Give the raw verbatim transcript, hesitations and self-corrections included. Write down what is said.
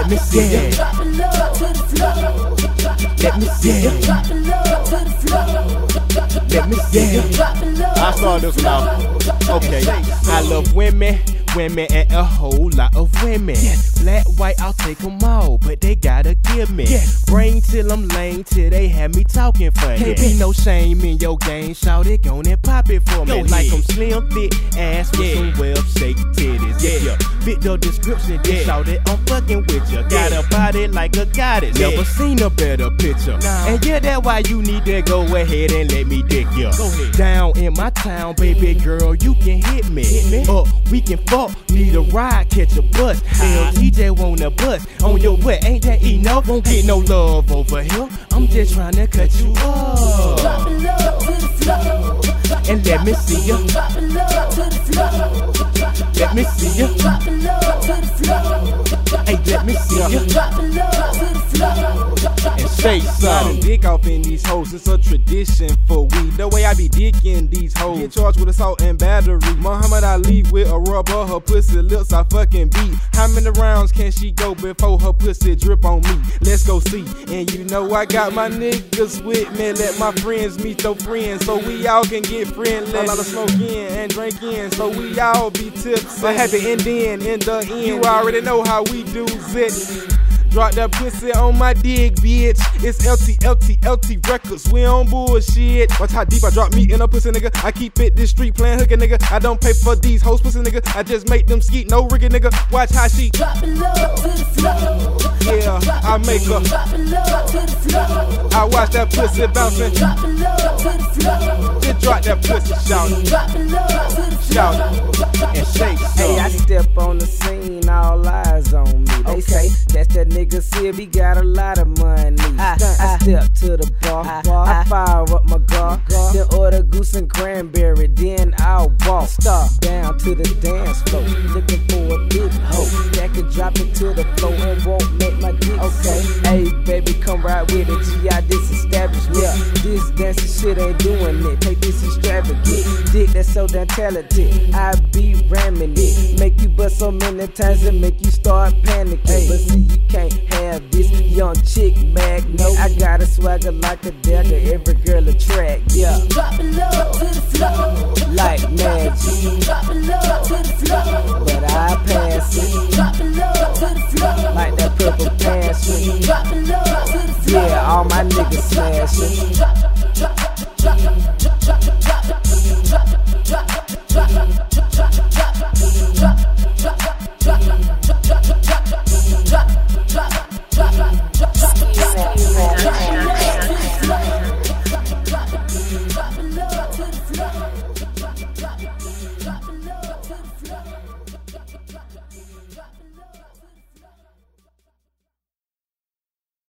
Let me see ya. Drop it low to the floor. Let me see ya. Drop it low to the floor. Let me see ya. Drop it low. I saw this one out. Okay, I love women. Women and a whole lot of women. Yes. Black, white, I'll take them all, but they gotta give me. Yes. Brain till I'm lame, till they have me talking funny. Can't be no shame in your game, shout it, gon' and pop it for me. Go like I'm slim, thick, ass with yeah. some well-shaped titties. Yeah, yeah. Fit the description, then yeah. shout it, I'm fucking with ya. Got a body like a goddess, yeah. never seen a better picture. Nah. And yeah, that's why you need to go ahead and let me dick ya. Go ahead. Down in my town, baby girl, you can hit me. Hit me. Up, we can fuck. Need a ride, catch a bus. L T J wanna bust on your butt. Ain't that enough? Won't get no love over here. I'm just trying to cut you off. Drop it low to the floor. And let me see ya. Drop it low to the floor. Let me see ya. Drop it low to the floor. Hey, let me see ya. Drop it low to the floor. And say something. Dick off in these hoes, it's a tradition for we. The way I be dicking these hoes. Get charged with assault and battery. Muhammad Ali with a rubber, her pussy lips I fucking beat. How many rounds can she go before her pussy drip on me? Let's go see. And you know I got my niggas with me. Let my friends meet their friends so we all can get friendly. A lot of smoking and drinking so we all be tipsy. A happy ending in the end. You already know how we do it. Drop that pussy on my dick, bitch. It's L T, L T, L T Records. We on bullshit. Watch how deep I drop me in a pussy, nigga. I keep it this street playing hooker, nigga. I don't pay for these hoes, pussy, nigga. I just make them skeet, no rigging, nigga. Watch how she drop it low to the floor. Yeah, I make her drop it low to the floor. I watch that pussy bouncing. Drop it low to the floor. Just drop that pussy, shout it. Drop it low to the floor. Shout it and shake. Hey, I step on the scene, all eyes on me. They say that's that nigga Sib, he got a lot of money. I, I step to the bar, I, I fire up my guard, then order goose and cranberry, then I'll walk down to the dance floor, looking for a big hoe that can drop it to the floor and won't make my dick. Okay, hey baby, come right with it. G I this establishment. Yeah, this dancing shit ain't doing it. Take this extravagant dick that's so damn talented. I be ramming it, make you bust so many times and make you start panicking. Hey, but see you can't have this young chick mag. No, I got a swagger like a dagger. Every girl attract. Yeah, drop it low to the floor. Like magic. Drop it low to the floor. But I pass it. Drop it low to the floor. Like that purple passion. Drop it low to the floor. Yeah, all my niggas smashing.